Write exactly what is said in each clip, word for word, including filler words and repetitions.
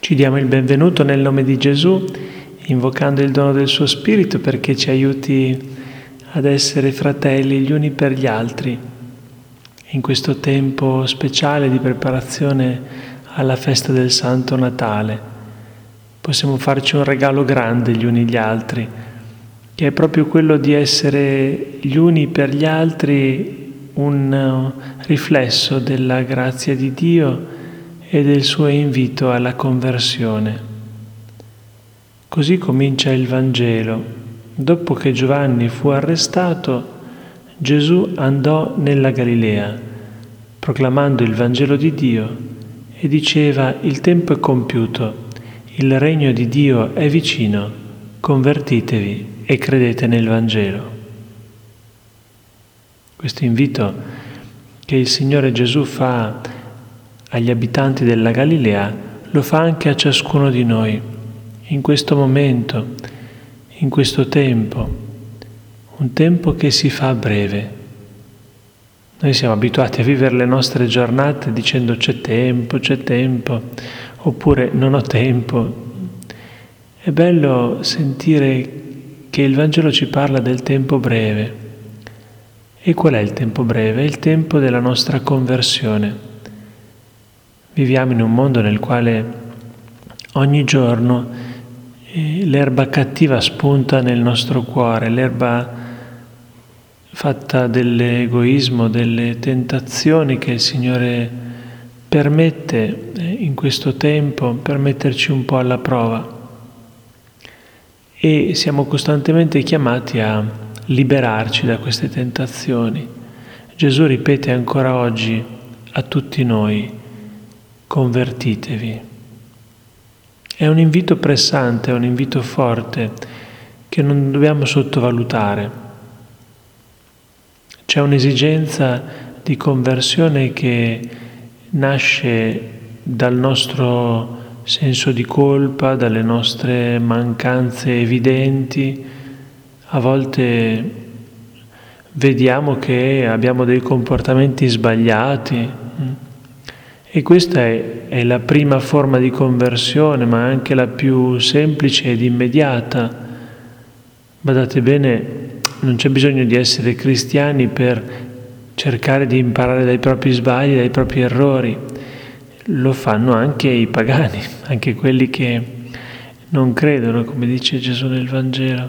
Ci diamo il benvenuto nel nome di Gesù, invocando il dono del suo Spirito perché ci aiuti ad essere fratelli gli uni per gli altri. In questo tempo speciale di preparazione alla festa del Santo Natale possiamo farci un regalo grande gli uni gli altri, che è proprio quello di essere gli uni per gli altri un riflesso della grazia di Dio e del suo invito alla conversione. Così comincia il Vangelo. Dopo che Giovanni fu arrestato, Gesù andò nella Galilea, proclamando il Vangelo di Dio, e diceva: il tempo è compiuto, il regno di Dio è vicino, convertitevi e credete nel Vangelo. Questo invito che il Signore Gesù fa agli abitanti della Galilea lo fa anche a ciascuno di noi, in questo momento, in questo tempo, un tempo che si fa breve. Noi siamo abituati a vivere le nostre giornate dicendo c'è tempo, c'è tempo, oppure non ho tempo. È bello sentire che il Vangelo ci parla del tempo breve. E qual è il tempo breve? È il tempo della nostra conversione. Viviamo in un mondo nel quale ogni giorno eh, l'erba cattiva spunta nel nostro cuore, l'erba fatta dell'egoismo, delle tentazioni che il Signore permette eh, in questo tempo per metterci un po' alla prova. E siamo costantemente chiamati a liberarci da queste tentazioni. Gesù ripete ancora oggi a tutti noi: convertitevi. È un invito pressante, è un invito forte che non dobbiamo sottovalutare. C'è un'esigenza di conversione che nasce dal nostro senso di colpa, dalle nostre mancanze evidenti. A volte vediamo che abbiamo dei comportamenti sbagliati, e questa è, è la prima forma di conversione, ma anche la più semplice ed immediata. Badate bene, non c'è bisogno di essere cristiani per cercare di imparare dai propri sbagli, dai propri errori. Lo fanno anche i pagani, anche quelli che non credono, come dice Gesù nel Vangelo.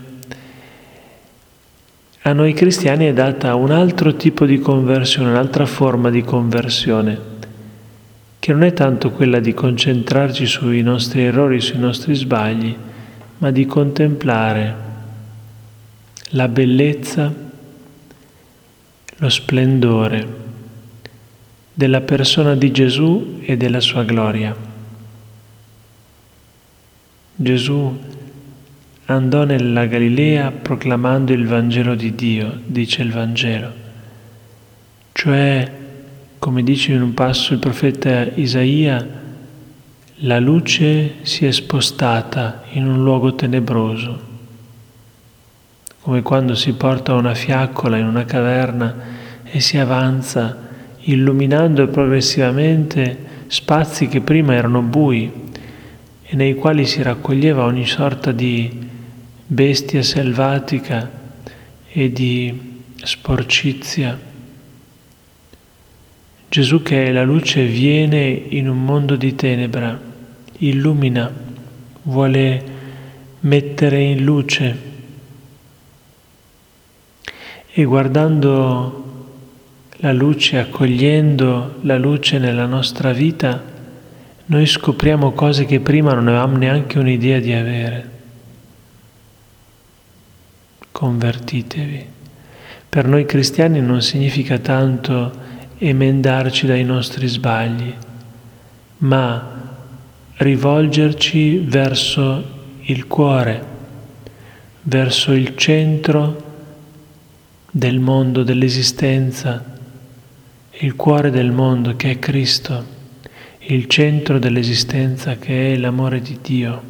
A noi cristiani è data un altro tipo di conversione, un'altra forma di conversione, che non è tanto quella di concentrarci sui nostri errori, sui nostri sbagli, ma di contemplare la bellezza, lo splendore della persona di Gesù e della sua gloria. Gesù andò nella Galilea proclamando il Vangelo di Dio, dice il Vangelo, cioè, come dice in un passo il profeta Isaia, la luce si è spostata in un luogo tenebroso, come quando si porta una fiaccola in una caverna e si avanza illuminando progressivamente spazi che prima erano bui e nei quali si raccoglieva ogni sorta di bestia selvatica e di sporcizia. Gesù, che è la luce, viene in un mondo di tenebra, illumina, vuole mettere in luce. E guardando la luce, accogliendo la luce nella nostra vita, noi scopriamo cose che prima non avevamo neanche un'idea di avere. Convertitevi. Per noi cristiani non significa tanto emendarci dai nostri sbagli, ma rivolgerci verso il cuore, verso il centro del mondo, dell'esistenza, il cuore del mondo che è Cristo, il centro dell'esistenza che è l'amore di Dio.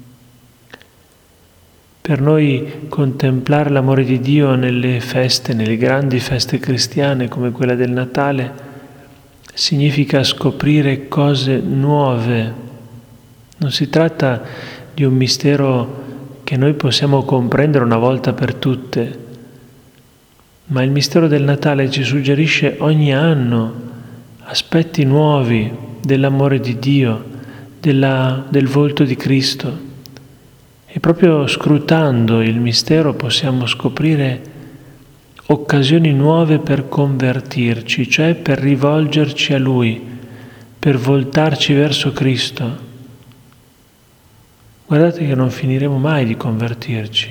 Per noi contemplare l'amore di Dio nelle feste, nelle grandi feste cristiane come quella del Natale, significa scoprire cose nuove Non si tratta di un mistero che noi possiamo comprendere una volta per tutte, ma il mistero del Natale ci suggerisce ogni anno aspetti nuovi dell'amore di Dio, della, del volto di Cristo. E proprio scrutando il mistero possiamo scoprire occasioni nuove per convertirci, cioè per rivolgerci a Lui, per voltarci verso Cristo. Guardate che non finiremo mai di convertirci.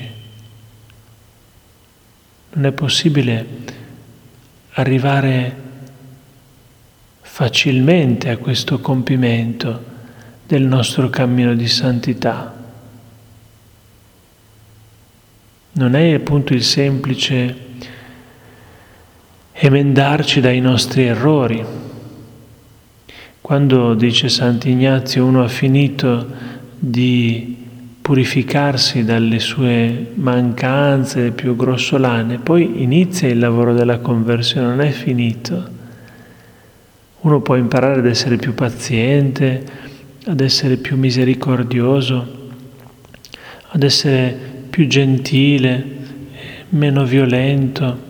Non è possibile arrivare facilmente a questo compimento del nostro cammino di santità. Non è appunto il semplice emendarci dai nostri errori. Quando, dice Sant'Ignazio, uno ha finito di purificarsi dalle sue mancanze più grossolane, poi inizia il lavoro della conversione, non è finito. Uno può imparare ad essere più paziente, ad essere più misericordioso, ad essere più gentile, meno violento.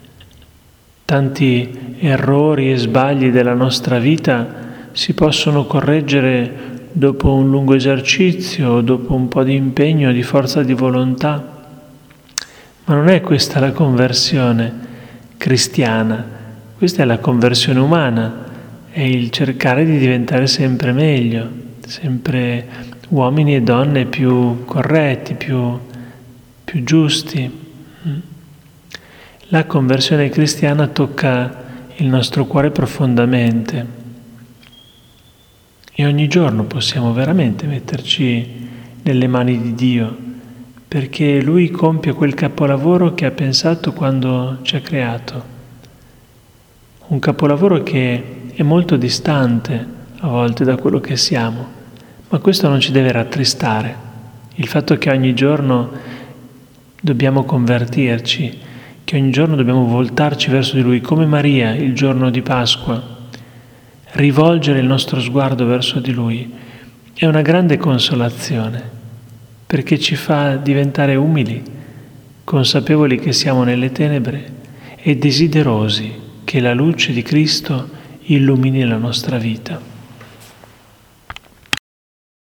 Tanti errori e sbagli della nostra vita si possono correggere dopo un lungo esercizio, dopo un po' di impegno, di forza di volontà. Ma non è questa la conversione cristiana, questa è la conversione umana, è il cercare di diventare sempre meglio, sempre uomini e donne più corretti, più, più giusti. La conversione cristiana tocca il nostro cuore profondamente e ogni giorno possiamo veramente metterci nelle mani di Dio, perché Lui compie quel capolavoro che ha pensato quando ci ha creato. Un capolavoro che è molto distante a volte da quello che siamo, ma questo non ci deve rattristare. Il fatto che ogni giorno dobbiamo convertirci, che ogni giorno dobbiamo voltarci verso di Lui, come Maria il giorno di Pasqua, rivolgere il nostro sguardo verso di Lui, è una grande consolazione, perché ci fa diventare umili, consapevoli che siamo nelle tenebre e desiderosi che la luce di Cristo illumini la nostra vita.